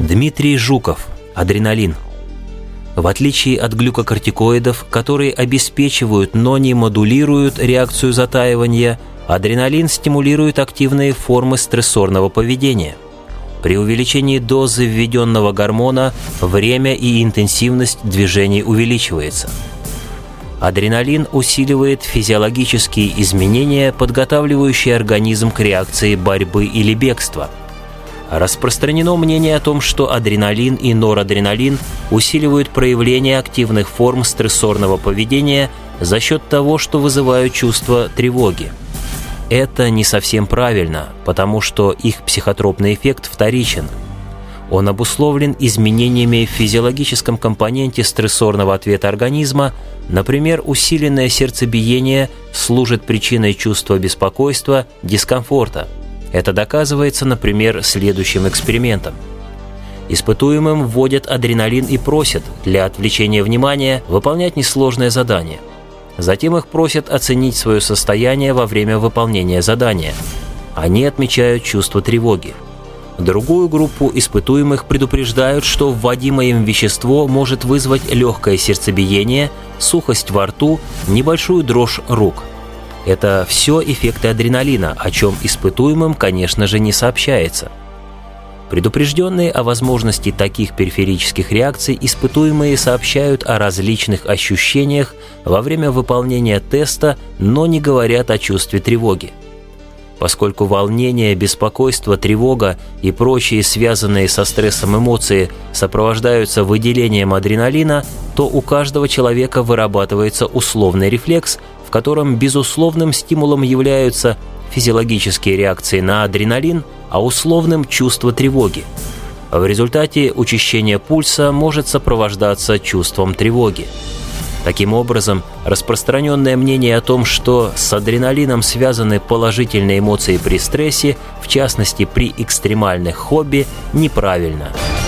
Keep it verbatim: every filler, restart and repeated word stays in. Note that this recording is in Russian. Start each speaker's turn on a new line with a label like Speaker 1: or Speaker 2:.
Speaker 1: Дмитрий Жуков. Адреналин. В отличие от глюкокортикоидов, которые обеспечивают, но не модулируют реакцию затаивания, адреналин стимулирует активные формы стрессорного поведения. При увеличении дозы введенного гормона время и интенсивность движений увеличивается. Адреналин усиливает физиологические изменения, подготавливающие организм к реакции борьбы или бегства. Распространено мнение о том, что адреналин и норадреналин усиливают проявление активных форм стрессорного поведения за счет того, что вызывают чувство тревоги. Это не совсем правильно, потому что их психотропный эффект вторичен. Он обусловлен изменениями в физиологическом компоненте стрессорного ответа организма, например, усиленное сердцебиение служит причиной чувства беспокойства, дискомфорта. Это доказывается, например, следующим экспериментом. Испытуемым вводят адреналин и просят для отвлечения внимания выполнять несложное задание. Затем их просят оценить свое состояние во время выполнения задания. Они отмечают чувство тревоги. Другую группу испытуемых предупреждают, что вводимое им вещество может вызвать легкое сердцебиение, сухость во рту, небольшую дрожь рук. Это все эффекты адреналина, о чем испытуемым, конечно же, не сообщается. Предупрежденные о возможности таких периферических реакций, испытуемые сообщают о различных ощущениях во время выполнения теста, но не говорят о чувстве тревоги. Поскольку волнение, беспокойство, тревога и прочие связанные со стрессом эмоции сопровождаются выделением адреналина, то у каждого человека вырабатывается условный рефлекс, в котором безусловным стимулом являются физиологические реакции на адреналин, а условным – чувство тревоги. В результате учащение пульса может сопровождаться чувством тревоги. Таким образом, распространенное мнение о том, что с адреналином связаны положительные эмоции при стрессе, в частности при экстремальных хобби, неправильно.